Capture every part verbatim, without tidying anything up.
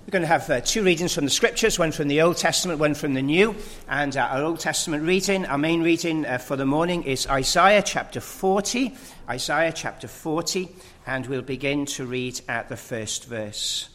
We're going to have uh, two readings from the Scriptures, one from the Old Testament, one from the New. And uh, our Old Testament reading, our main reading uh, for the morning is Isaiah chapter forty. Isaiah chapter forty, and we'll begin to read at the first verse.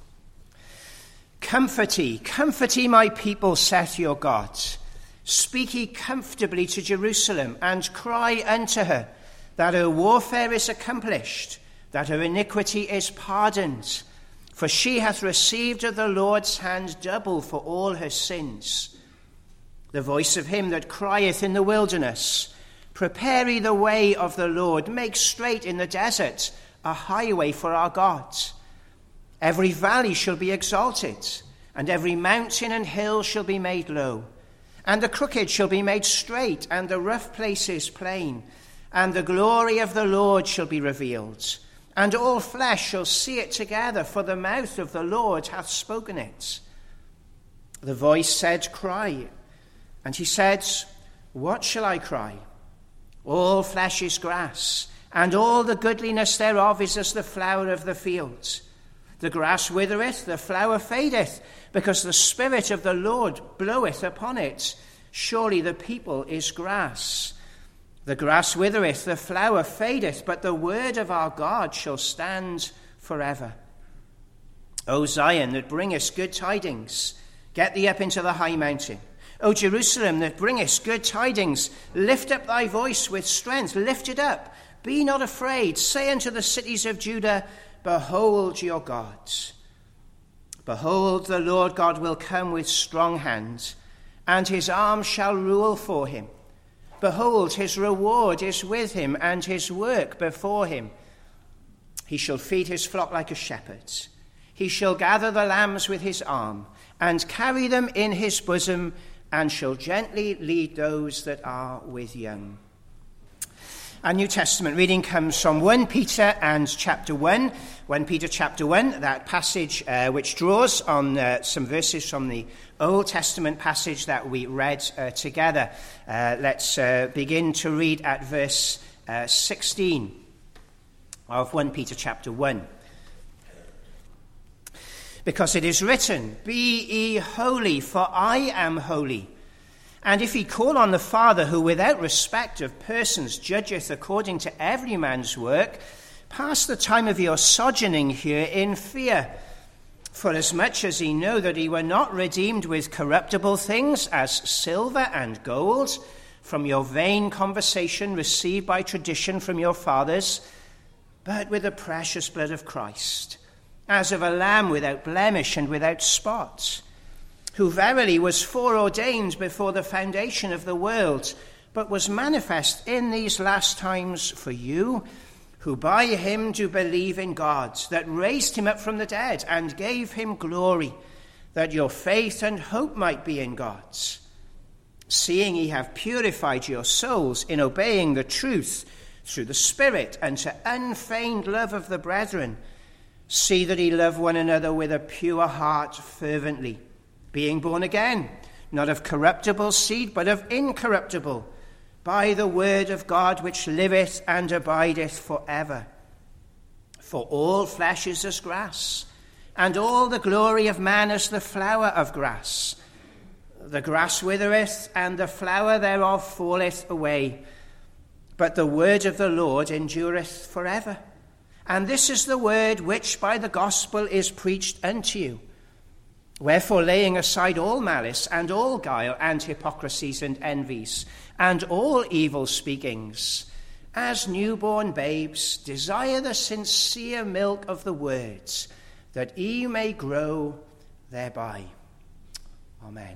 Comfort ye, comfort ye my people, saith your God. Speak ye comfortably to Jerusalem, and cry unto her, that her warfare is accomplished, that her iniquity is pardoned. For she hath received of the Lord's hand double for all her sins. The voice of him that crieth in the wilderness, prepare ye the way of the Lord, make straight in the desert a highway for our God. Every valley shall be exalted, and every mountain and hill shall be made low. And the crooked shall be made straight, and the rough places plain. And the glory of the Lord shall be revealed. And all flesh shall see it together, for the mouth of the Lord hath spoken it. The voice said, Cry. And he said, What shall I cry? All flesh is grass, and all the goodliness thereof is as the flower of the field. The grass withereth, the flower fadeth, because the Spirit of the Lord bloweth upon it. Surely the people is grass. The grass withereth, the flower fadeth, but the word of our God shall stand forever. O Zion, that bringest good tidings, get thee up into the high mountain. O Jerusalem, that bringest good tidings, lift up thy voice with strength, lift it up. Be not afraid. Say unto the cities of Judah, Behold your God. Behold, the Lord God will come with strong hand, and his arm shall rule for him. Behold, his reward is with him, and his work before him. He shall feed his flock like a shepherd. He shall gather the lambs with his arm, and carry them in his bosom, and shall gently lead those that are with young. Our New Testament reading comes from First Peter and chapter one. First Peter chapter one, that passage uh, which draws on uh, some verses from the Old Testament passage that we read uh, together. Uh, let's uh, begin to read at verse uh, sixteen of First Peter chapter one. Because it is written, Be ye holy, for I am holy. And if ye call on the Father, who without respect of persons judgeth according to every man's work, pass the time of your sojourning here in fear. For as much as ye know that ye were not redeemed with corruptible things, as silver and gold, from your vain conversation received by tradition from your fathers, but with the precious blood of Christ, as of a lamb without blemish and without spot, who verily was foreordained before the foundation of the world, but was manifest in these last times for you, who by him do believe in God, that raised him up from the dead, and gave him glory, that your faith and hope might be in God. Seeing ye have purified your souls in obeying the truth through the Spirit, unto unfeigned love of the brethren, see that ye love one another with a pure heart fervently, being born again, not of corruptible seed, but of incorruptible, by the word of God which liveth and abideth for ever. For all flesh is as grass, and all the glory of man as the flower of grass. The grass withereth, and the flower thereof falleth away, but the word of the Lord endureth forever. And this is the word which by the gospel is preached unto you. Wherefore, laying aside all malice, and all guile, and hypocrisies, and envies, and all evil speakings, as newborn babes, desire the sincere milk of the words, that ye may grow thereby. Amen.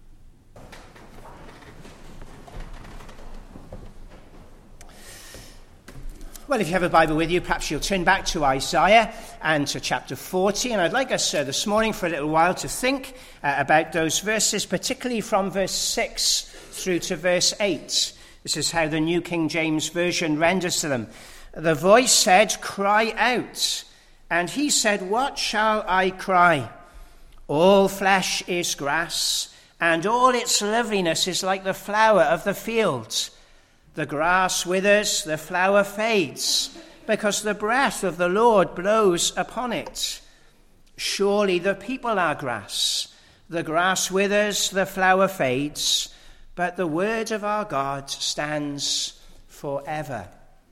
Well, if you have a Bible with you, perhaps you'll turn back to Isaiah and to chapter forty. And I'd like us uh, this morning for a little while to think uh, about those verses, particularly from verse six through to verse eight. This is how the New King James Version renders them. The voice said, Cry out. And he said, What shall I cry? All flesh is grass, and all its loveliness is like the flower of the field. The grass withers, the flower fades, because the breath of the Lord blows upon it. Surely the people are grass. The grass withers, the flower fades, but the word of our God stands forever.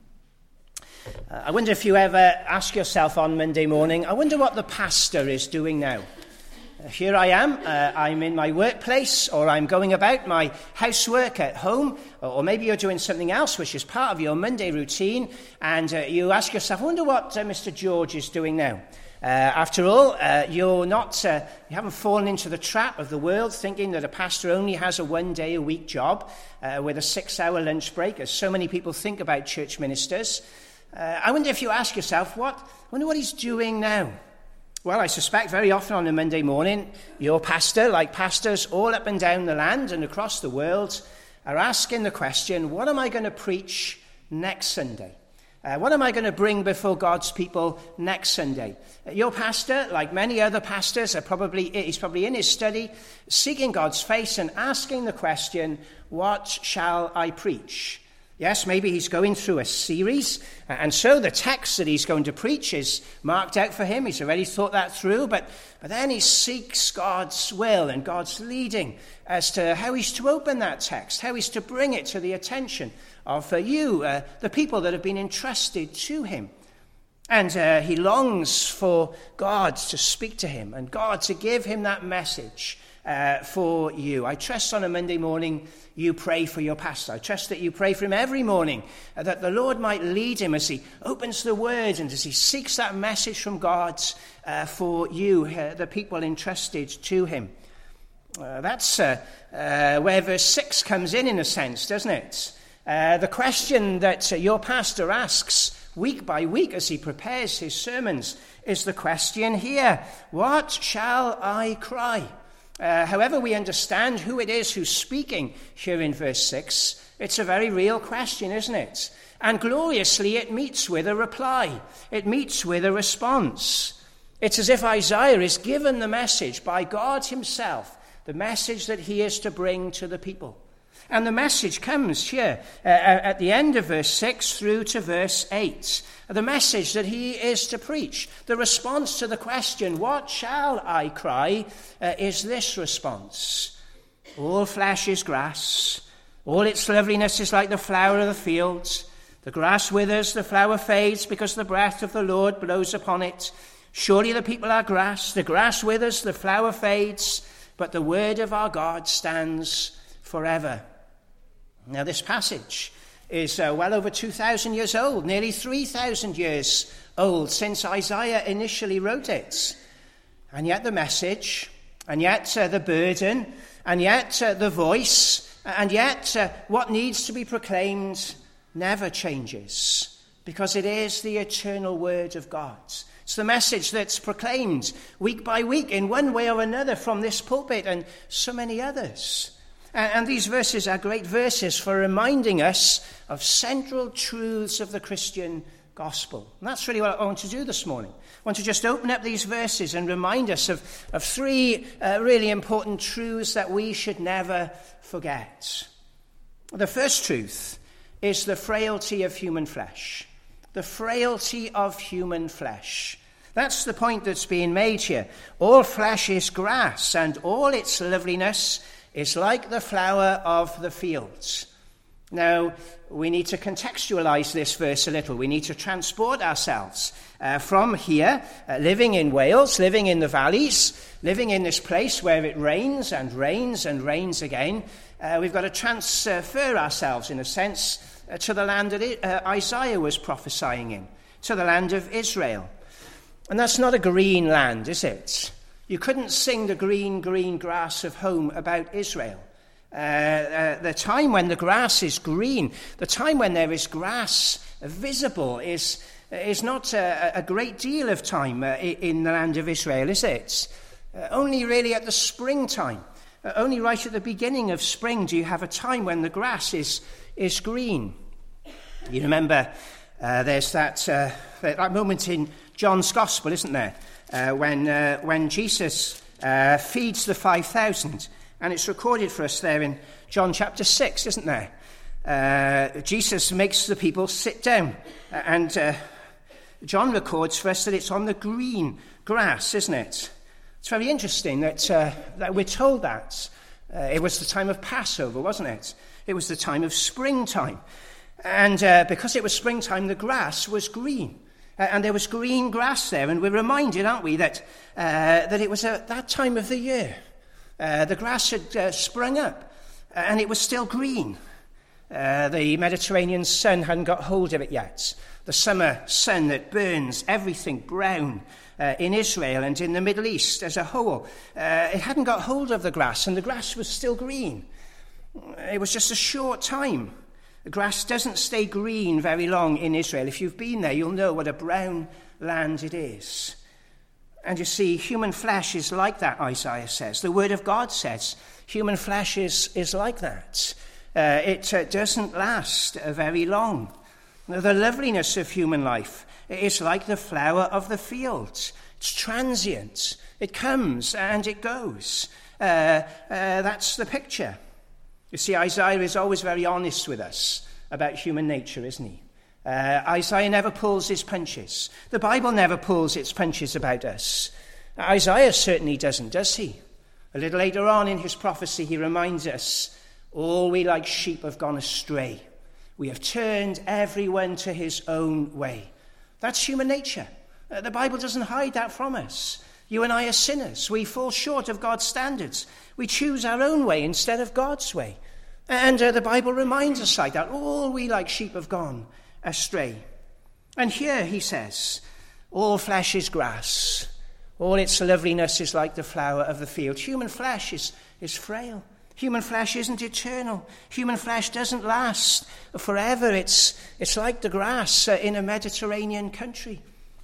Uh, I wonder if you ever ask yourself on Monday morning, I wonder what the pastor is doing now. Uh, here I am, uh, I'm in my workplace, or I'm going about my housework at home, or, or maybe you're doing something else which is part of your Monday routine, and uh, you ask yourself, I wonder what uh, Mister George is doing now. Uh, after all, uh, you're not, uh, you haven't fallen into the trap of the world thinking that a pastor only has a one-day-a-week job uh, with a six-hour lunch break, as so many people think about church ministers. Uh, I wonder if you ask yourself, what, I wonder what he's doing now. Well, I suspect very often on a Monday morning, your pastor, like pastors all up and down the land and across the world, are asking the question, what am I going to preach next Sunday? Uh, what am I going to bring before God's people next Sunday? Uh, your pastor, like many other pastors, are probably he's probably in his study, seeking God's face and asking the question, what shall I preach? Yes, maybe he's going through a series, uh, and so the text that he's going to preach is marked out for him. He's already thought that through, but, but then he seeks God's will and God's leading as to how he's to open that text, how he's to bring it to the attention of uh, you, uh, the people that have been entrusted to him. And uh, he longs for God to speak to him and God to give him that message uh, for you. I trust on a Monday morning you pray for your pastor. I trust that you pray for him every morning, uh, that the Lord might lead him as he opens the word and as he seeks that message from God uh, for you, uh, the people entrusted to him. Uh, that's uh, uh, where verse six comes in, in a sense, doesn't it? Uh, the question that uh, your pastor asks week by week as he prepares his sermons is the question here, what shall I cry? Uh, however we understand who it is who's speaking here in verse six, it's a very real question, isn't it? And gloriously it meets with a reply. It meets with a response. It's as if Isaiah is given the message by God himself, the message that he is to bring to the people. And the message comes here uh, at the end of verse six through to verse eight. The message that he is to preach. The response to the question, what shall I cry, uh, is this response. All flesh is grass. All its loveliness is like the flower of the fields. The grass withers, the flower fades, because the breath of the Lord blows upon it. Surely the people are grass. The grass withers, the flower fades, but the word of our God stands forever. Now, this passage is uh, well over two thousand years old, nearly three thousand years old since Isaiah initially wrote it. And yet the message, and yet uh, the burden, and yet uh, the voice, and yet uh, what needs to be proclaimed never changes, because it is the eternal word of God. It's the message that's proclaimed week by week in one way or another from this pulpit and so many others. And these verses are great verses for reminding us of central truths of the Christian gospel. And that's really what I want to do this morning. I want to just open up these verses and remind us of, of three uh, really important truths that we should never forget. The first truth is the frailty of human flesh. The frailty of human flesh. That's the point that's being made here. All flesh is grass, and all its loveliness is like the flower of the fields. Now, we need to contextualize this verse a little. We need to transport ourselves uh, from here, uh, living in Wales, living in the valleys, living in this place where it rains and rains and rains again. Uh, we've got to transfer ourselves, in a sense, uh, to the land that it, uh, Isaiah was prophesying in, to the land of Israel. And that's not a green land, is it? You couldn't sing the green, green grass of home about Israel. Uh, uh, the time when the grass is green, the time when there is grass visible is, is not a, a great deal of time uh, in the land of Israel, is it? Uh, only really at the springtime. Uh, only right at the beginning of spring do you have a time when the grass is, is green. You remember uh, there's that, uh, that moment in John's Gospel, isn't there? Uh, when uh, when Jesus uh, feeds the five thousand, and it's recorded for us there in John chapter six, isn't there? Uh, Jesus makes the people sit down, and uh, John records for us that it's on the green grass, isn't it? It's very interesting that, uh, that we're told that. Uh, it was the time of Passover, wasn't it? It was the time of springtime. And uh, because it was springtime, the grass was green. Uh, and there was green grass there. And we're reminded, aren't we, that, uh, that it was at that time of the year. Uh, the grass had uh, sprung up, and it was still green. Uh, the Mediterranean sun hadn't got hold of it yet. The summer sun that burns everything brown uh, in Israel and in the Middle East as a whole. Uh, it hadn't got hold of the grass, and the grass was still green. It was just a short time. The grass doesn't stay green very long in Israel. If you've been there, you'll know what a brown land it is. And you see, human flesh is like that, Isaiah says. The word of God says human flesh is, is like that. Uh, it uh, doesn't last uh, very long. The loveliness of human life is like the flower of the field. It's transient. It comes and it goes. Uh, uh, that's the picture. You see, Isaiah is always very honest with us about human nature, isn't he? Uh, Isaiah never pulls his punches. The Bible never pulls its punches about us. Isaiah certainly doesn't, does he? A little later on in his prophecy, he reminds us, all we like sheep have gone astray. We have turned everyone to his own way. That's human nature. Uh, the Bible doesn't hide that from us. You and I are sinners. We fall short of God's standards. We choose our own way instead of God's way. And uh, the Bible reminds us like that. All we like sheep have gone astray. And here he says, all flesh is grass. All its loveliness is like the flower of the field. Human flesh is, is frail. Human flesh isn't eternal. Human flesh doesn't last forever. It's, it's like the grass uh, in a Mediterranean country.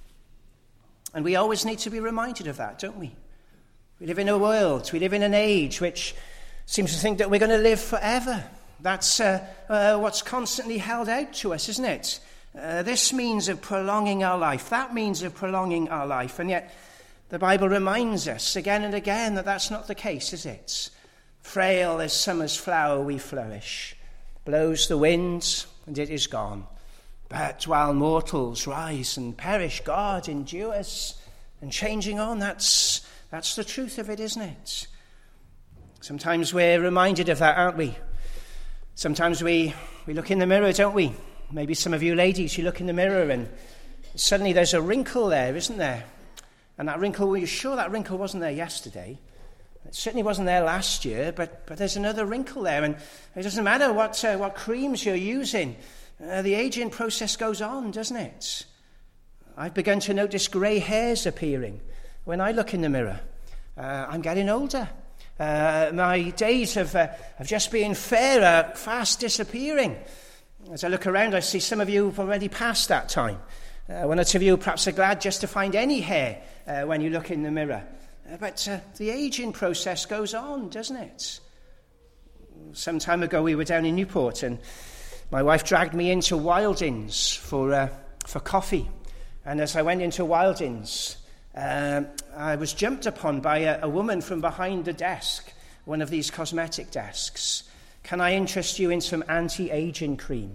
And we always need to be reminded of that, don't we? We live in a world, we live in an age which seems to think that we're going to live forever. That's uh, uh, what's constantly held out to us, isn't it? Uh, this means of prolonging our life. That means of prolonging our life. And yet the Bible reminds us again and again that that's not the case, is it? Frail as summer's flower we flourish. Blows the wind and it is gone. But while mortals rise and perish, God endures. And changing on, that's, that's the truth of it, isn't it? Sometimes we're reminded of that, aren't we? Sometimes we, we look in the mirror, don't we? Maybe some of you ladies, you look in the mirror and suddenly there's a wrinkle there, isn't there? And that wrinkle, well, you're sure that wrinkle wasn't there yesterday. It certainly wasn't there last year, but, but there's another wrinkle there. And it doesn't matter what, uh, what creams you're using. Uh, the aging process goes on, doesn't it? I've begun to notice grey hairs appearing when I look in the mirror. Uh, I'm getting older. Uh, my days of, uh, of just being fair are fast disappearing. As I look around, I see some of you have already passed that time. Uh, one or two of you perhaps are glad just to find any hair uh, when you look in the mirror. Uh, but uh, the aging process goes on, doesn't it? Some time ago we were down in Newport and my wife dragged me into Wildings for uh, for coffee. And as I went into Wildings, uh, I was jumped upon by a, a woman from behind the desk, one of these cosmetic desks. Can I interest you in some anti-aging cream?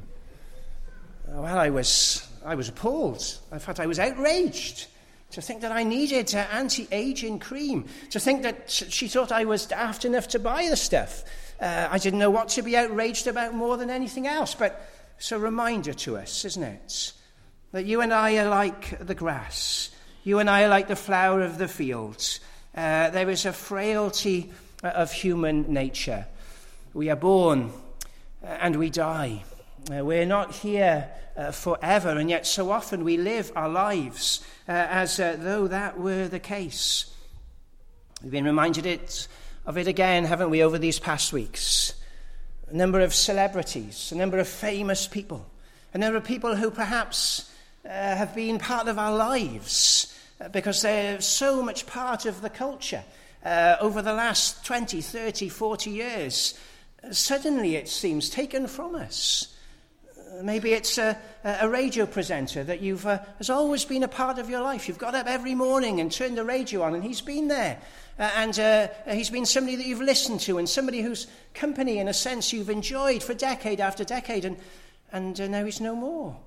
Well, I was I was appalled. In fact, I was outraged to think that I needed uh, anti-aging cream, to think that she thought I was daft enough to buy the stuff. Uh, I didn't know what to be outraged about more than anything else. But it's a reminder to us, isn't it, that you and I are like the grass. You and I are like the flower of the fields. Uh, there is a frailty of human nature. We are born uh, and we die. Uh, we're not here uh, forever, and yet so often we live our lives uh, as uh, though that were the case. We've been reminded it, of it again, haven't we, over these past weeks? A number of celebrities, a number of famous people, a number of people who perhaps uh, have been part of our lives uh, because they're so much part of the culture uh, over the last twenty, thirty, forty years. Uh, suddenly, it seems, taken from us. Maybe it's a, a radio presenter that you've uh, has always been a part of your life. You've got up every morning and turned the radio on, and he's been there. Uh, and uh, he's been somebody that you've listened to, and somebody whose company, in a sense, you've enjoyed for decade after decade, and, and uh, now he's no more.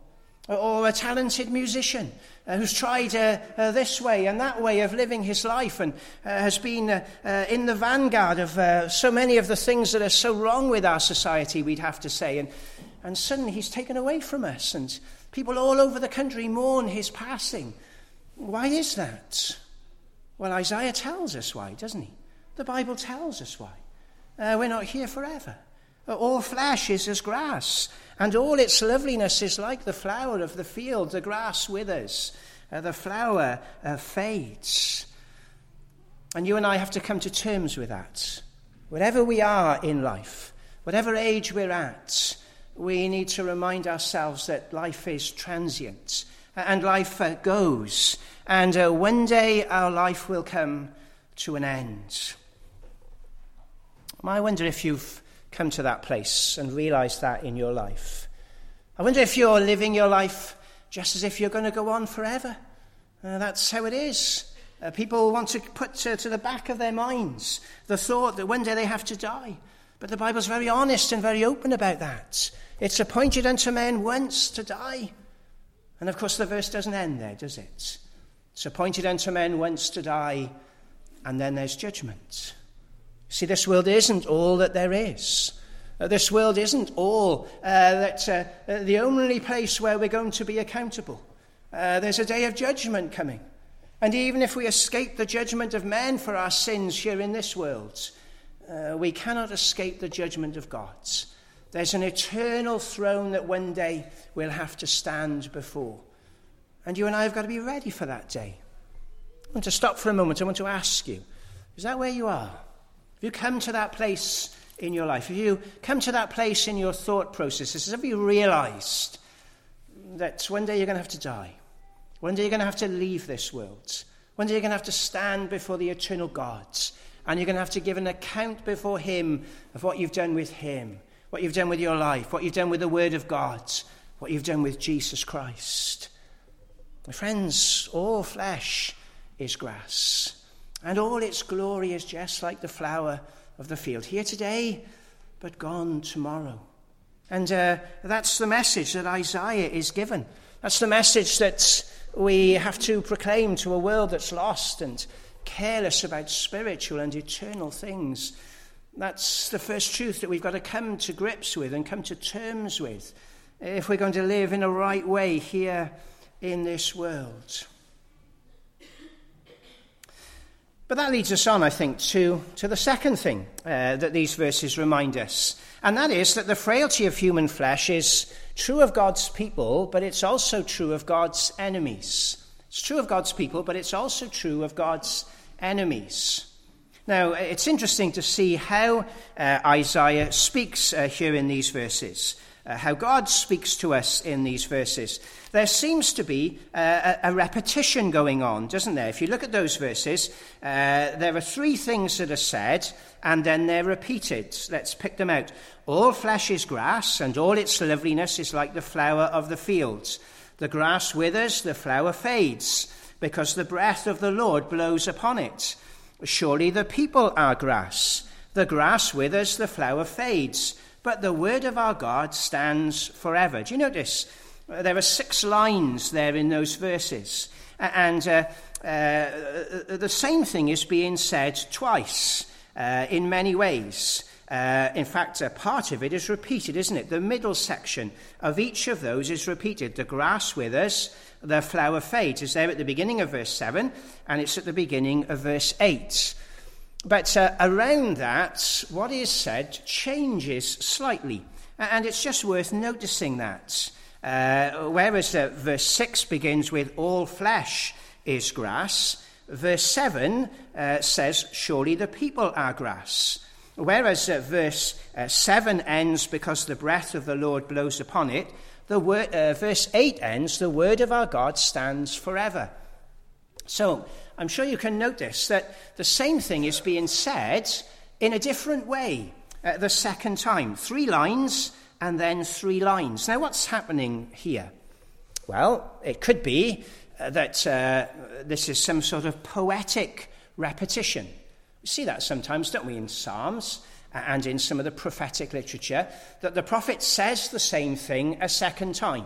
or a talented musician uh, who's tried uh, uh, this way and that way of living his life and uh, has been uh, uh, in the vanguard of uh, so many of the things that are so wrong with our society, we'd have to say. And, and suddenly he's taken away from us, and people all over the country mourn his passing. Why is that? Well, Isaiah tells us why, doesn't he? The Bible tells us why. Uh, we're not here forever. All flesh is as grass, and all its loveliness is like the flower of the field. The grass withers, uh, the flower uh, fades. And you and I have to come to terms with that. Wherever we are in life, whatever age we're at, we need to remind ourselves that life is transient, and life uh, goes, and uh, one day our life will come to an end. I wonder if you've come to that place and realize that in your life. I wonder if you're living your life just as if you're going to go on forever. Uh, that's how it is. Uh, people want to put to, to the back of their minds the thought that one day they have to die. But the Bible's very honest and very open about that. It's appointed unto men once to die. And of course the verse doesn't end there, does it? It's appointed unto men once to die, and then there's judgment. See, this world isn't all that there is. Uh, this world isn't all uh, that uh, uh, the only place where we're going to be accountable. Uh, there's a day of judgment coming. And even if we escape the judgment of men for our sins here in this world, uh, we cannot escape the judgment of God. There's an eternal throne that one day we'll have to stand before. And you and I have got to be ready for that day. I want to stop for a moment. I want to ask you, is that where you are? Have you come to that place in your life? Have you come to that place in your thought processes? Have you realized that one day you're going to have to die? One day you're going to have to leave this world. One day you're going to have to stand before the eternal God. And you're going to have to give an account before him of what you've done with him, what you've done with your life, what you've done with the word of God, what you've done with Jesus Christ. My friends, all flesh is grass. And all its glory is just like the flower of the field. Here today, but gone tomorrow. And uh, that's the message that Isaiah is given. That's the message that we have to proclaim to a world that's lost and careless about spiritual and eternal things. That's the first truth that we've got to come to grips with and come to terms with if we're going to live in a right way here in this world. But that leads us on, I think, to, to the second thing uh, that these verses remind us. And that is that the frailty of human flesh is true of God's people, but it's also true of God's enemies. It's true of God's people, but it's also true of God's enemies. Now, it's interesting to see how uh, Isaiah speaks uh, here in these verses. Uh, how God speaks to us in these verses. There seems to be uh, a, a repetition going on, doesn't there? If you look at those verses, uh, there are three things that are said, and then they're repeated. Let's pick them out. All flesh is grass, and all its loveliness is like the flower of the fields. The grass withers, the flower fades, because the breath of the Lord blows upon it. Surely the people are grass. The grass withers, the flower fades, but the word of our God stands forever. Do you notice? Uh, there are six lines there in those verses. Uh, and uh, uh, the same thing is being said twice uh, in many ways. Uh, in fact, a part of it is repeated, isn't it? The middle section of each of those is repeated. The grass withers, the flower fades. It's there at the beginning of verse seven, and it's at the beginning of verse eight. But uh, around that, what is said changes slightly. And it's just worth noticing that. Uh, whereas uh, verse six begins with, all flesh is grass, verse seven uh, says, surely the people are grass. Whereas uh, verse uh, seven ends, because the breath of the Lord blows upon it, the word, uh, verse eight ends, the word of our God stands forever. So, I'm sure you can notice that the same thing is being said in a different way uh, the second time. Three lines and then three lines. Now, what's happening here? Well, it could be uh, that uh, this is some sort of poetic repetition. We see that sometimes, don't we, in Psalms and in some of the prophetic literature, that the prophet says the same thing a second time.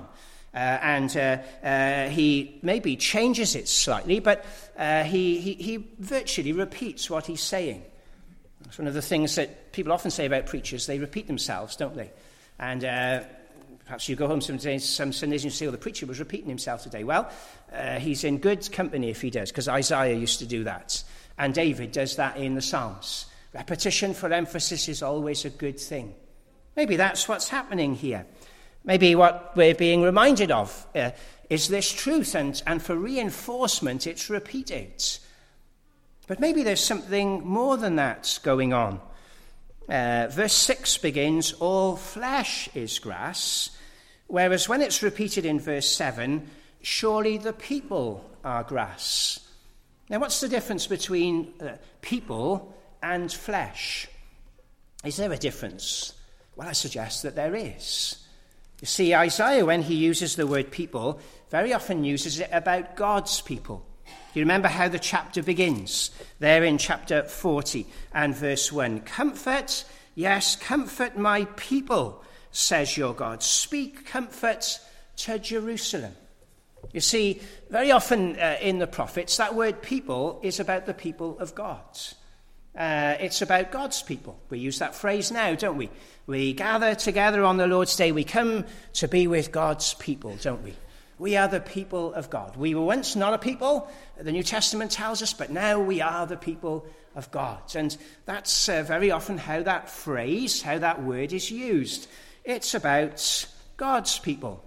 Uh, and uh, uh, he maybe changes it slightly, but uh, he, he, he virtually repeats what he's saying. It's one of the things that people often say about preachers. They repeat themselves, don't they? And uh, perhaps you go home some days, some Sundays and you say, oh, the preacher was repeating himself today. Well, uh, he's in good company if he does, because Isaiah used to do that. And David does that in the Psalms. Repetition for emphasis is always a good thing. Maybe that's what's happening here. Maybe what we're being reminded of uh, is this truth, and, and for reinforcement, it's repeated. But maybe there's something more than that going on. Uh, verse six begins, all flesh is grass, whereas when it's repeated in verse seven, surely the people are grass. Now, what's the difference between uh, people and flesh? Is there a difference? Well, I suggest that there is. You see, Isaiah, when he uses the word people, very often uses it about God's people. You remember how the chapter begins? There in chapter forty and verse one. Comfort, yes, comfort my people, says your God. Speak comfort to Jerusalem. You see, very often uh, in the prophets, that word people is about the people of God. Uh, it's about God's people. We use that phrase now, don't we? We gather together on the Lord's Day. We come to be with God's people, don't we? We are the people of God. We were once not a people, the New Testament tells us, but now we are the people of God. And that's uh, very often how that phrase, how that word is used. It's about God's people.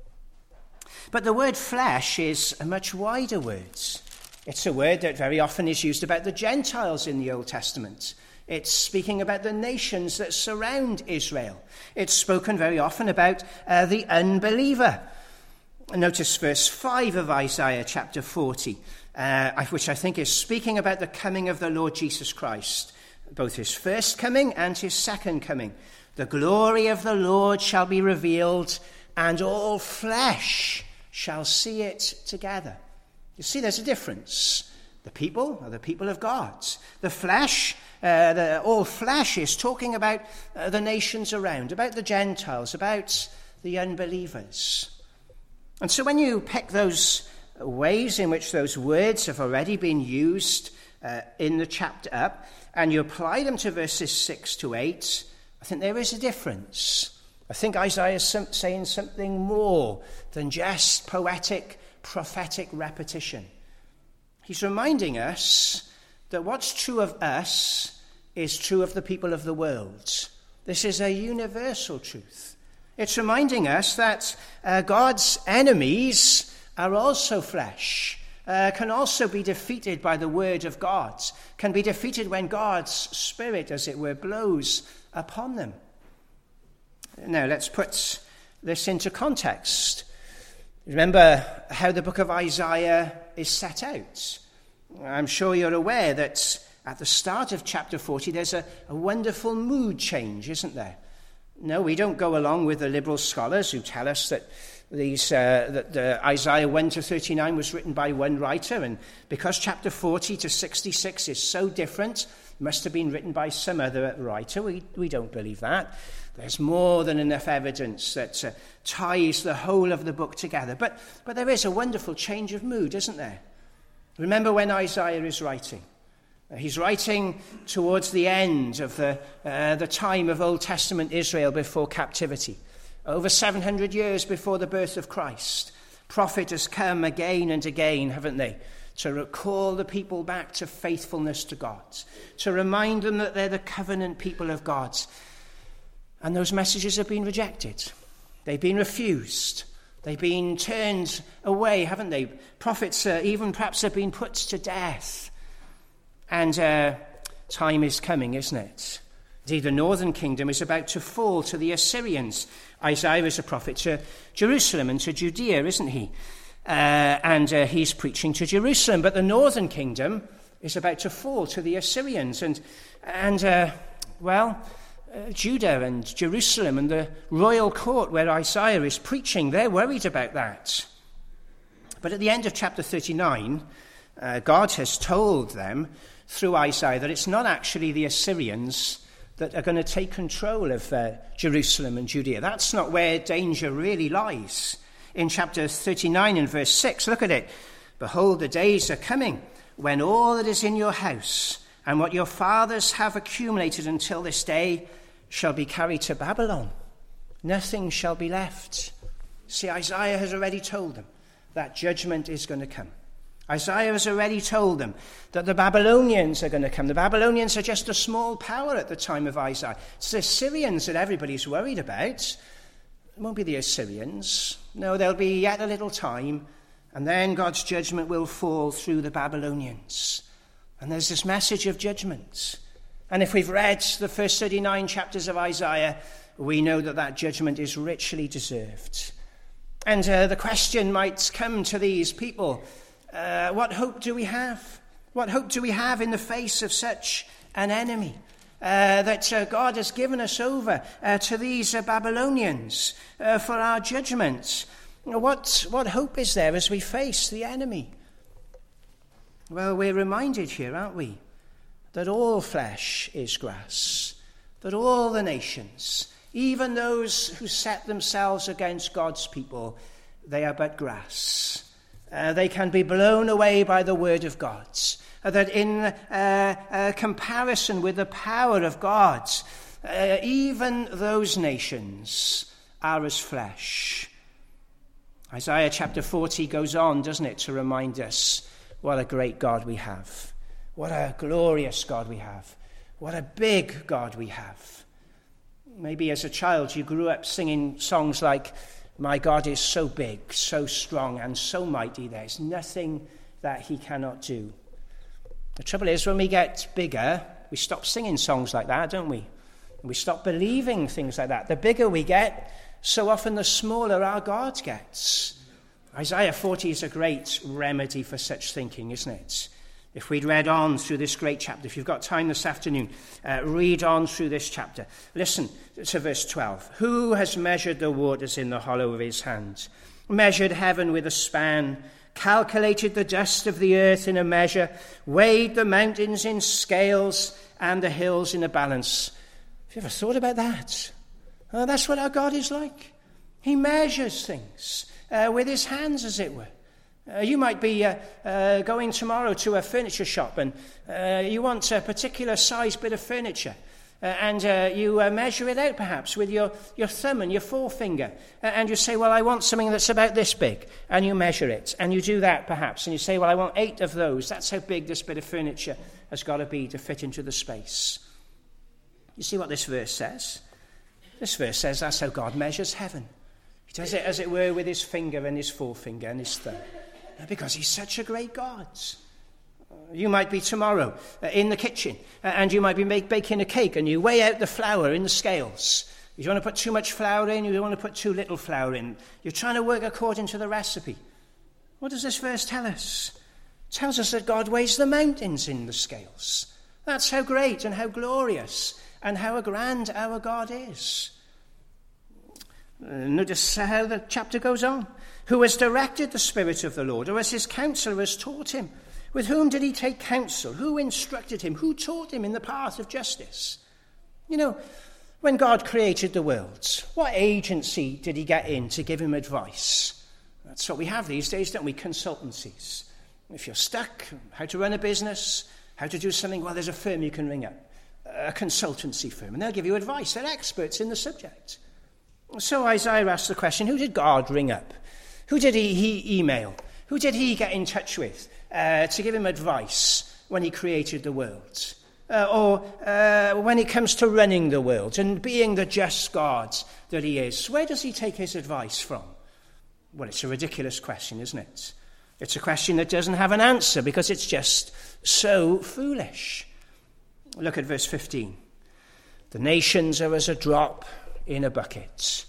But the word flesh is a much wider word. It's a word that very often is used about the Gentiles in the Old Testament. It's speaking about the nations that surround Israel. It's spoken very often about uh, the unbeliever. Notice verse five of Isaiah chapter forty, uh, which I think is speaking about the coming of the Lord Jesus Christ, both his first coming and his second coming. The glory of the Lord shall be revealed, and all flesh shall see it together. You see, there's a difference. The people are the people of God. The flesh, uh, the, all flesh is talking about uh, the nations around, about the Gentiles, about the unbelievers. And so when you pick those ways in which those words have already been used uh, in the chapter up, and you apply them to verses six to eight, I think there is a difference. I think Isaiah is saying something more than just poetic, prophetic repetition. He's reminding us that what's true of us is true of the people of the world. This is a universal truth. It's reminding us that uh, God's enemies are also flesh, uh, can also be defeated by the word of God, can be defeated when God's Spirit, as it were, blows upon them. Now, let's put this into context. Remember how the book of Isaiah is set out. I'm sure you're aware that at the start of chapter forty, there's a, a wonderful mood change, isn't there? No, we don't go along with the liberal scholars who tell us that these uh, that the Isaiah one to thirty-nine was written by one writer, and because chapter forty to sixty-six is so different, must have been written by some other writer. We, we don't believe that. There's more than enough evidence that uh, ties the whole of the book together. But, but there is a wonderful change of mood, isn't there? Remember when Isaiah is writing. Uh, he's writing towards the end of the, uh, the time of Old Testament Israel before captivity. Over seven hundred years before the birth of Christ. Prophet has come again and again, haven't they? To recall the people back to faithfulness to God. To remind them that they're the covenant people of God. And those messages have been rejected. They've been refused. They've been turned away, haven't they? Prophets uh, even perhaps have been put to death. And uh, time is coming, isn't it? Indeed, the northern kingdom is about to fall to the Assyrians. Isaiah is a prophet to Jerusalem and to Judea, isn't he? Uh, and uh, he's preaching to Jerusalem. But the northern kingdom is about to fall to the Assyrians. And, and uh, well... Uh, Judah and Jerusalem and the royal court where Isaiah is preaching, they're worried about that. But at the end of chapter thirty-nine, uh, God has told them through Isaiah that it's not actually the Assyrians that are going to take control of uh, Jerusalem and Judea. That's not where danger really lies. In chapter thirty-nine and verse six, look at it. Behold, the days are coming when all that is in your house and what your fathers have accumulated until this day shall be carried to Babylon. Nothing shall be left. See, Isaiah has already told them that judgment is going to come. Isaiah has already told them that the Babylonians are going to come. The Babylonians are just a small power at the time of Isaiah. It's the Syrians that everybody's worried about. It won't be the Assyrians. No, there'll be yet a little time, and then God's judgment will fall through the Babylonians. And there's this message of judgment. And if we've read the first thirty-nine chapters of Isaiah, we know that that judgment is richly deserved. And uh, the question might come to these people, uh, what hope do we have? What hope do we have in the face of such an enemy? Uh, that uh, God has given us over uh, to these uh, Babylonians uh, for our judgment. What, what hope is there as we face the enemy? Well, we're reminded here, aren't we, that all flesh is grass, that all the nations, even those who set themselves against God's people, they are but grass. Uh, they can be blown away by the word of God. Uh, that in uh, uh, comparison with the power of God, uh, even those nations are as flesh. Isaiah chapter forty goes on, doesn't it, to remind us what a great God we have. What a glorious God we have. What a big God we have. Maybe as a child you grew up singing songs like, my God is so big, so strong, and so mighty, there's nothing that he cannot do. The trouble is, when we get bigger, we stop singing songs like that, don't we? We stop believing things like that. The bigger we get, so often the smaller our God gets. Isaiah forty is a great remedy for such thinking, isn't it? If we'd read on through this great chapter, if you've got time this afternoon, uh, read on through this chapter. Listen to verse twelve. Who has measured the waters in the hollow of his hand, measured heaven with a span, calculated the dust of the earth in a measure, weighed the mountains in scales and the hills in a balance? Have you ever thought about that? Oh, that's what our God is like. He measures things uh, with his hands, as it were. Uh, you might be uh, uh, going tomorrow to a furniture shop and uh, you want a particular size bit of furniture. Uh, and uh, you uh, measure it out perhaps with your, your thumb and your forefinger. Uh, and you say, well, I want something that's about this big. And you measure it. And you do that perhaps. And you say, well, I want eight of those. That's how big this bit of furniture has got to be to fit into the space. You see what this verse says? This verse says that's how God measures heaven. He does it, as it were, with his finger and his forefinger and his thumb. Because he's such a great God. You might be tomorrow uh, in the kitchen uh, and you might be make, baking a cake and you weigh out the flour in the scales. You don't want to put too much flour in, you don't want to put too little flour in. You're trying to work according to the recipe. What does this verse tell us? It tells us that God weighs the mountains in the scales. That's how great and how glorious and how grand our God is. Uh, notice how the chapter goes on. Who has directed the Spirit of the Lord, or as his counselor has taught him? With whom did he take counsel? Who instructed him? Who taught him in the path of justice? You know, when God created the world, what agency did he get in to give him advice? That's what we have these days, don't we? Consultancies. If you're stuck, how to run a business, how to do something, well, there's a firm you can ring up, a consultancy firm, and they'll give you advice. They're experts in the subject. So Isaiah asked the question, who did God ring up? Who did he, he email? Who did he get in touch with uh, to give him advice when he created the world? Uh, or uh, when it comes to running the world and being the just God that he is? Where does he take his advice from? Well, it's a ridiculous question, isn't it? It's a question that doesn't have an answer because it's just so foolish. Look at verse fifteen. The nations are as a drop in a bucket,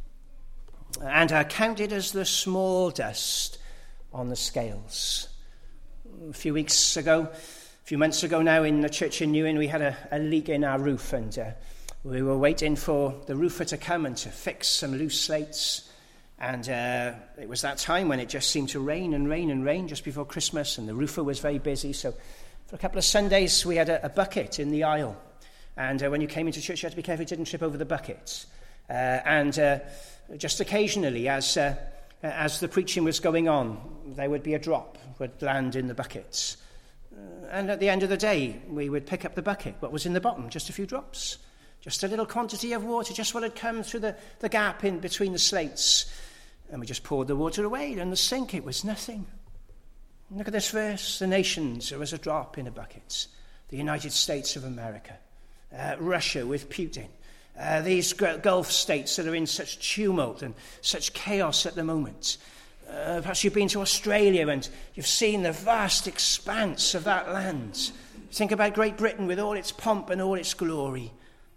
and are counted as the small dust on the scales. A few weeks ago, a few months ago now, in the church in Newin, we had a, a leak in our roof, and uh, we were waiting for the roofer to come and to fix some loose slates. And uh, it was that time when it just seemed to rain and rain and rain just before Christmas, and the roofer was very busy. So for a couple of Sundays, we had a, a bucket in the aisle. And uh, when you came into church, you had to be careful you didn't trip over the buckets. Uh, and uh, just occasionally, as uh, as the preaching was going on, there would be a drop would land in the buckets. Uh, and at the end of the day, we would pick up the bucket. What was in the bottom? Just a few drops. Just a little quantity of water, just what had come through the, the gap in between the slates. And we just poured the water away. And the sink, it was nothing. Look at this verse. The nations are as a drop in a bucket. The United States of America. Uh, Russia with Putin. Uh, these Gulf states that are in such tumult and such chaos at the moment. Uh, perhaps you've been to Australia and you've seen the vast expanse of that land. Think about Great Britain with all its pomp and all its glory.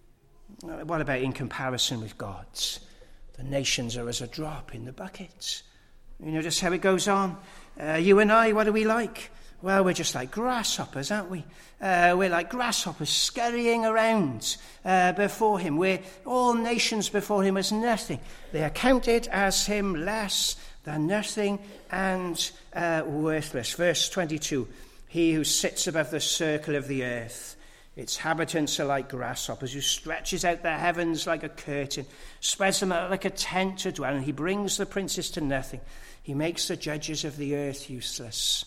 Uh, what about in comparison with God's? The nations are as a drop in the bucket. You know just how it goes on. Uh, you and I, what are we like? Well, we're just like grasshoppers, aren't we? Uh, we're like grasshoppers scurrying around uh, before him. We're all nations before him as nothing. They are counted as him less than nothing and uh, worthless. Verse twenty-two, he who sits above the circle of the earth, its inhabitants are like grasshoppers, who stretches out the heavens like a curtain, spreads them out like a tent to dwell in. He brings the princes to nothing. He makes the judges of the earth useless.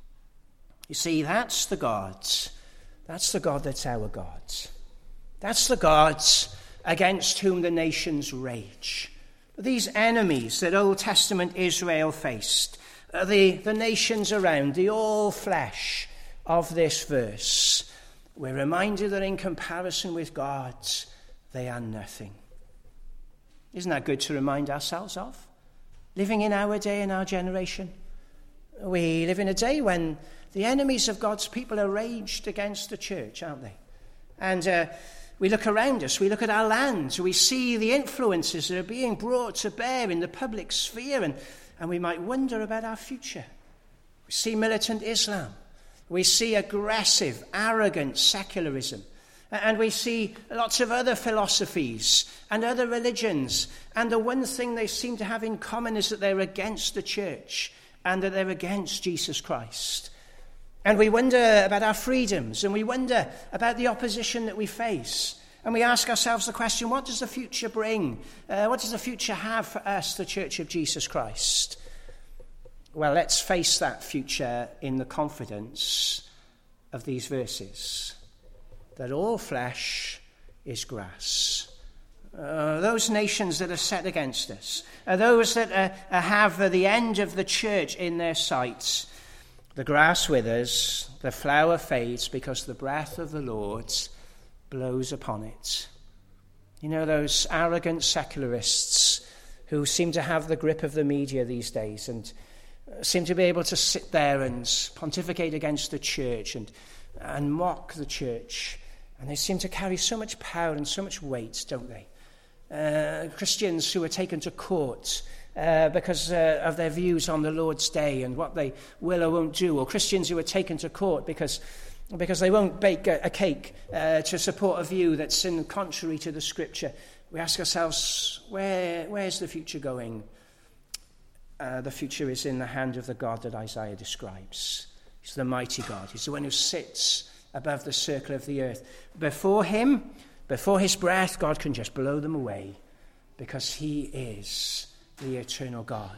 You see, that's the God. That's the God that's our God. That's the God against whom the nations rage. These enemies that Old Testament Israel faced, the, the nations around, the all flesh of this verse, we're reminded that in comparison with God, they are nothing. Isn't that good to remind ourselves of? Living in our day, in our generation. We live in a day when the enemies of God's people are raged against the church, aren't they? And uh, we look around us, we look at our lands, we see the influences that are being brought to bear in the public sphere, and, and we might wonder about our future. We see militant Islam. We see aggressive, arrogant secularism. And we see lots of other philosophies and other religions. And the one thing they seem to have in common is that they're against the church and that they're against Jesus Christ. And we wonder about our freedoms, and we wonder about the opposition that we face. And we ask ourselves the question, what does the future bring? Uh, what does the future have for us, the Church of Jesus Christ? Well, let's face that future in the confidence of these verses, that all flesh is grass. Uh, those nations that are set against us, are those that uh, have uh, the end of the church in their sights. The grass withers, the flower fades, because the breath of the Lord blows upon it. You know, those arrogant secularists who seem to have the grip of the media these days and seem to be able to sit there and pontificate against the church and, and mock the church. And they seem to carry so much power and so much weight, don't they? Uh, Christians who are taken to court uh, because uh, of their views on the Lord's Day and what they will or won't do, or Christians who are taken to court because because they won't bake a, a cake uh, to support a view that's in contrary to the Scripture. We ask ourselves, where where's the future going? Uh, the future is in the hand of the God that Isaiah describes. He's the mighty God. He's the one who sits above the circle of the earth. Before him, before his breath, God can just blow them away, because he is the eternal God.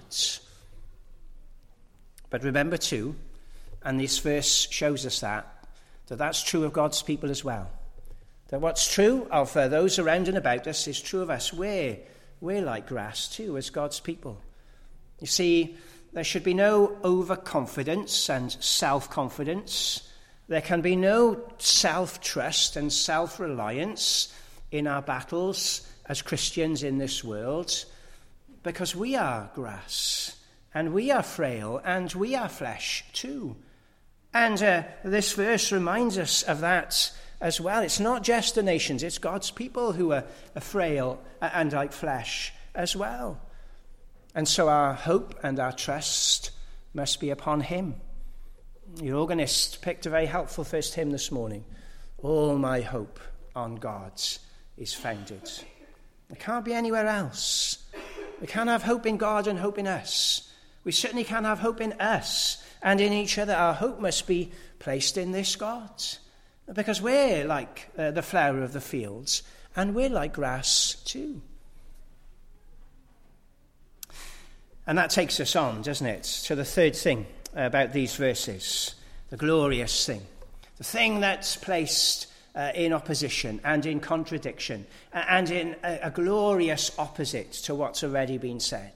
But remember too, and this verse shows us that, that that's true of God's people as well. That what's true of uh, those around and about us is true of us. We're, we're like grass too, as God's people. You see, there should be no overconfidence and self-confidence. There can be no self-trust and self-reliance in our battles as Christians in this world, because we are grass, and we are frail, and we are flesh too. And uh, this verse reminds us of that as well. It's not just the nations, it's God's people who are, are frail and like flesh as well. And so our hope and our trust must be upon him. The organist picked a very helpful first hymn this morning. All my hope on God is founded. It can't be anywhere else. We can't have hope in God and hope in us. We certainly can't have hope in us and in each other. Our hope must be placed in this God, because we're like uh, the flower of the fields, and we're like grass too. And that takes us on, doesn't it, to the third thing about these verses, the glorious thing, the thing that's placed uh, in opposition and in contradiction and in a, a glorious opposite to what's already been said.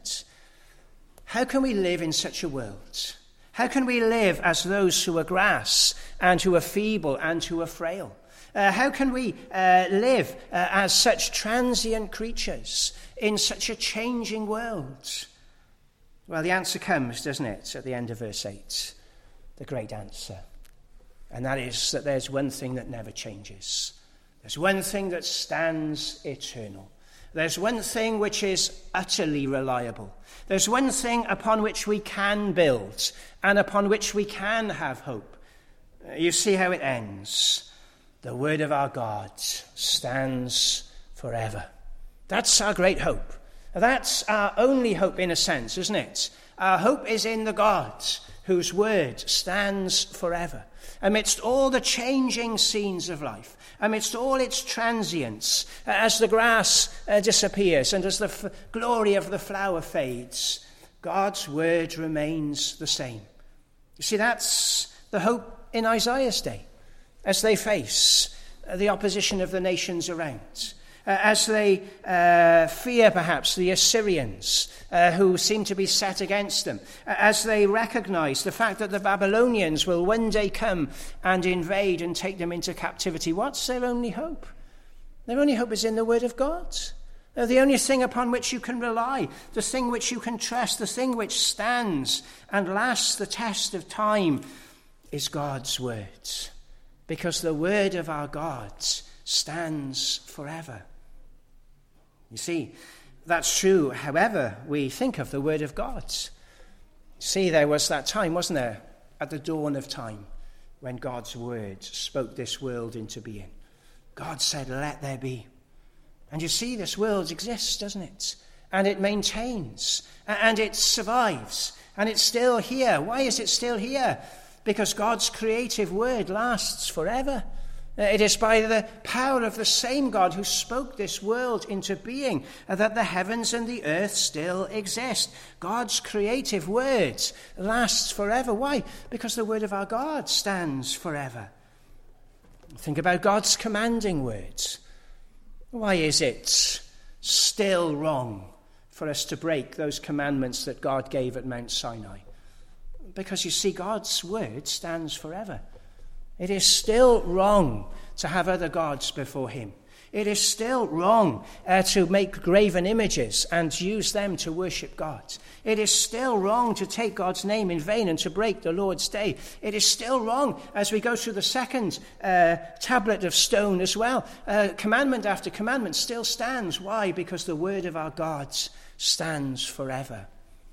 How can we live in such a world? How can we live as those who are grass and who are feeble and who are frail? Uh, how can we uh, live uh, as such transient creatures in such a changing world? Well, the answer comes, doesn't it, at the end of verse eight, the great answer. And that is that there's one thing that never changes. There's one thing that stands eternal. There's one thing which is utterly reliable. There's one thing upon which we can build and upon which we can have hope. You see how it ends. The word of our God stands forever. That's our great hope. That's our only hope in a sense, isn't it? Our hope is in the God whose word stands forever. Amidst all the changing scenes of life, amidst all its transience, as the grass uh, disappears and as the f- glory of the flower fades, God's word remains the same. You see, that's the hope in Isaiah's day, as they face uh, the opposition of the nations around. Uh, as they uh, fear, perhaps, the Assyrians uh, who seem to be set against them, uh, as they recognize the fact that the Babylonians will one day come and invade and take them into captivity. What's their only hope? Their only hope is in the word of God. Uh, the only thing upon which you can rely, the thing which you can trust, the thing which stands and lasts the test of time is God's word. Because the word of our God stands forever. You see, that's true however we think of the word of God. See, there was that time, wasn't there, at the dawn of time, when God's word spoke this world into being. God said, let there be. And you see, this world exists, doesn't it? And it maintains, and it survives, and it's still here. Why is it still here? Because God's creative word lasts forever. It is by the power of the same God who spoke this world into being that the heavens and the earth still exist. God's creative word lasts forever. Why? Because the word of our God stands forever. Think about God's commanding words. Why is it still wrong for us to break those commandments that God gave at Mount Sinai? Because you see, God's word stands forever. It is still wrong to have other gods before him. It is still wrong uh, to make graven images and use them to worship God. It is still wrong to take God's name in vain and to break the Lord's day. It is still wrong as we go through the second uh, tablet of stone as well. Uh, commandment after commandment still stands. Why? Because the word of our God stands forever.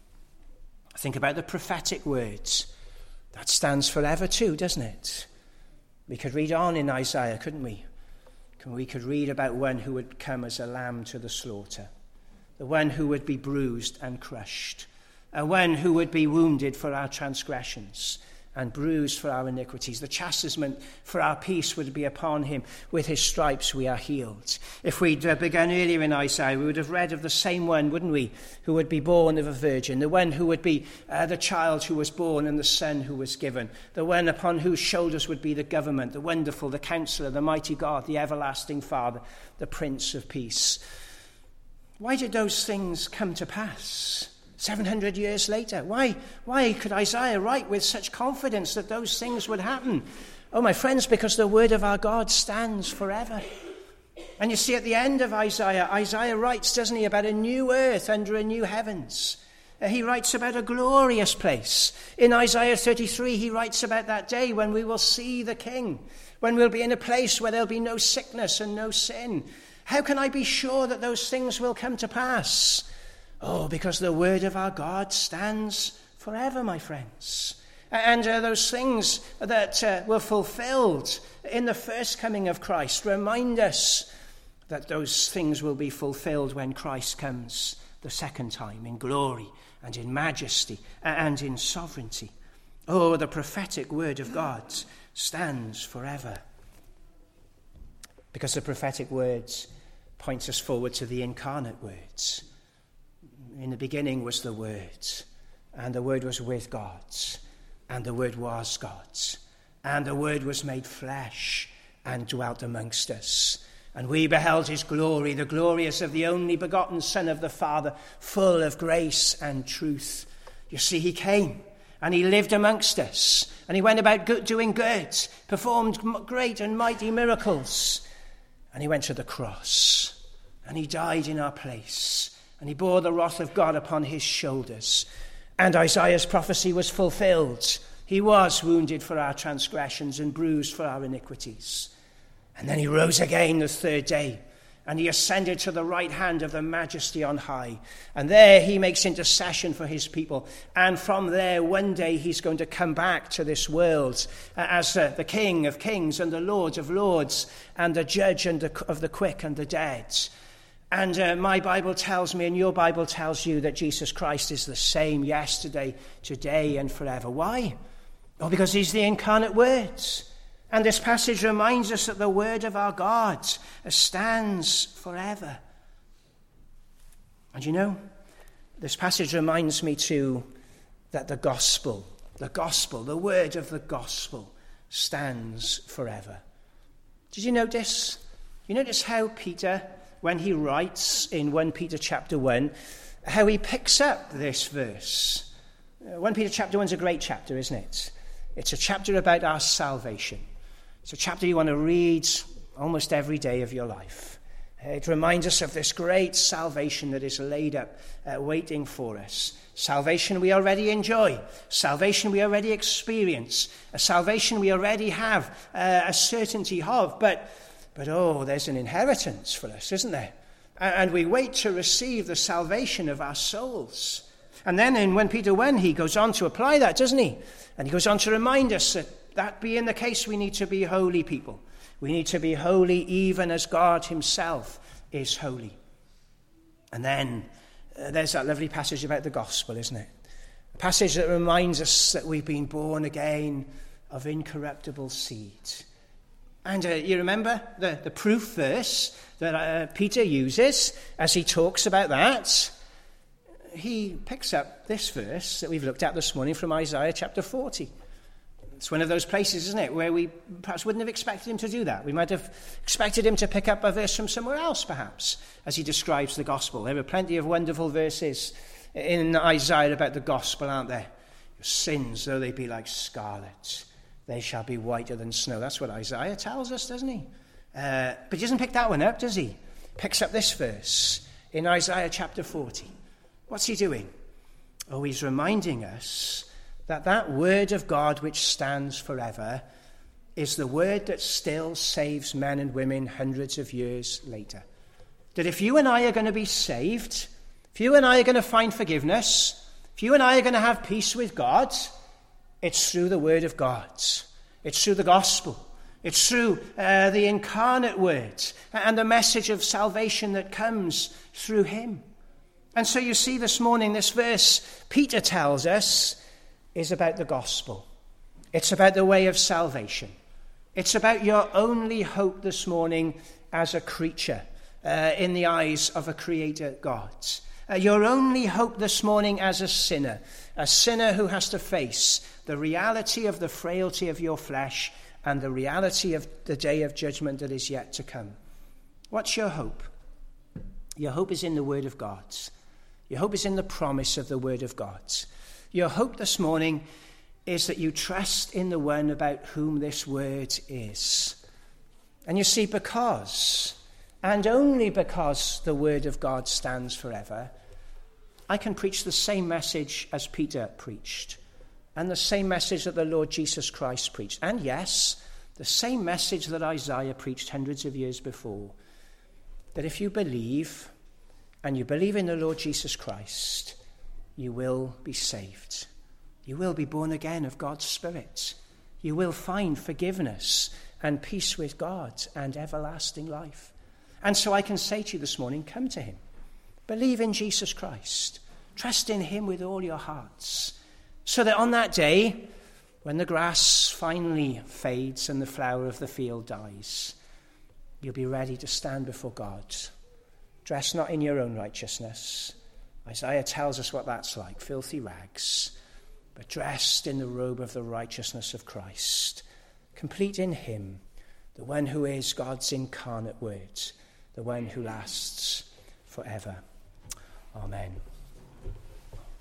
Think about the prophetic words. That stands forever too, doesn't it? We could read on in Isaiah, couldn't we? We could read about one who would come as a lamb to the slaughter, the one who would be bruised and crushed, a one who would be wounded for our transgressions and bruised for our iniquities. The chastisement for our peace would be upon him. With his stripes we are healed. If we'd uh, begun earlier in Isaiah, we would have read of the same one, wouldn't we, who would be born of a virgin, the one who would be uh, the child who was born and the son who was given, the one upon whose shoulders would be the government, the wonderful, the counselor, the mighty God, the everlasting Father, the Prince of Peace. Why did those things come to pass seven hundred years later? Why, why could Isaiah write with such confidence that those things would happen? Oh, my friends, because the word of our God stands forever. And you see, at the end of Isaiah, Isaiah writes, doesn't he, about a new earth under a new heavens. Uh, he writes about a glorious place. In Isaiah thirty-three, he writes about that day when we will see the King, when we'll be in a place where there'll be no sickness and no sin. How can I be sure that those things will come to pass? Oh, because the word of our God stands forever, my friends. And uh, those things that uh, were fulfilled in the first coming of Christ remind us that those things will be fulfilled when Christ comes the second time in glory and in majesty and in sovereignty. Oh, the prophetic word of God stands forever. Because the prophetic words point us forward to the incarnate words. In the beginning was the Word, and the Word was with God, and the Word was God, and the Word was made flesh and dwelt amongst us. And we beheld his glory, the glory as of the only begotten Son of the Father, full of grace and truth. You see, he came, and he lived amongst us, and he went about good, doing good, performed great and mighty miracles. And he went to the cross, and he died in our place, and he bore the wrath of God upon his shoulders. And Isaiah's prophecy was fulfilled. He was wounded for our transgressions and bruised for our iniquities. And then he rose again the third day, and he ascended to the right hand of the Majesty on high. And there he makes intercession for his people. And from there, one day he's going to come back to this world as uh, the King of kings and the Lord of lords and the judge and the, of the quick and the dead. And uh, my Bible tells me, and your Bible tells you, that Jesus Christ is the same yesterday, today, and forever. Why? Well, because he's the incarnate Word. And this passage reminds us that the word of our God stands forever. And you know, this passage reminds me too that the gospel, the gospel, the word of the gospel stands forever. Did you notice? You notice how Peter, when he writes in First Peter chapter one, how he picks up this verse. First Peter chapter one is a great chapter, isn't it? It's a chapter about our salvation. It's a chapter you want to read almost every day of your life. It reminds us of this great salvation that is laid up, uh, waiting for us. Salvation we already enjoy. Salvation we already experience. A salvation we already have uh, a certainty of. But, but oh, there's an inheritance for us, isn't there? And we wait to receive the salvation of our souls. And then in First Peter one, he goes on to apply that, doesn't he? And he goes on to remind us that that being the case, we need to be holy people. We need to be holy even as God himself is holy. And then uh, there's that lovely passage about the gospel, isn't it? A passage that reminds us that we've been born again of incorruptible seed. And uh, you remember the, the proof verse that uh, Peter uses as he talks about that? He picks up this verse that we've looked at this morning from Isaiah chapter forty. It's one of those places, isn't it, where we perhaps wouldn't have expected him to do that. We might have expected him to pick up a verse from somewhere else, perhaps, as he describes the gospel. There are plenty of wonderful verses in Isaiah about the gospel, aren't there? Your sins, though they be like scarlet, they shall be whiter than snow. That's what Isaiah tells us, doesn't he? Uh, but he doesn't pick that one up, does he? Picks up this verse in Isaiah chapter forty. What's he doing? Oh, he's reminding us that that word of God which stands forever is the word that still saves men and women hundreds of years later. That if you and I are going to be saved, if you and I are going to find forgiveness, if you and I are going to have peace with God, it's through the word of God. It's through the gospel. It's through uh, the incarnate word and the message of salvation that comes through him. And so you see this morning, this verse, Peter tells us, is about the gospel. It's about the way of salvation. It's about your only hope this morning as a creature uh, in the eyes of a creator God. Uh, your only hope this morning as a sinner, a sinner who has to face the reality of the frailty of your flesh and the reality of the day of judgment that is yet to come. What's your hope? Your hope is in the word of God. Your hope is in the promise of the word of God. Your hope this morning is that you trust in the one about whom this word is. And you see, because, and only because the word of God stands forever, I can preach the same message as Peter preached, and the same message that the Lord Jesus Christ preached. And yes, the same message that Isaiah preached hundreds of years before, that if you believe, and you believe in the Lord Jesus Christ, you will be saved. You will be born again of God's Spirit. You will find forgiveness and peace with God and everlasting life. And so I can say to you this morning, come to him. Believe in Jesus Christ. Trust in him with all your hearts. So that on that day, when the grass finally fades and the flower of the field dies, you'll be ready to stand before God, dressed not in your own righteousness, Isaiah tells us what that's like, filthy rags, but dressed in the robe of the righteousness of Christ, complete in him, the one who is God's incarnate word, the one who lasts forever.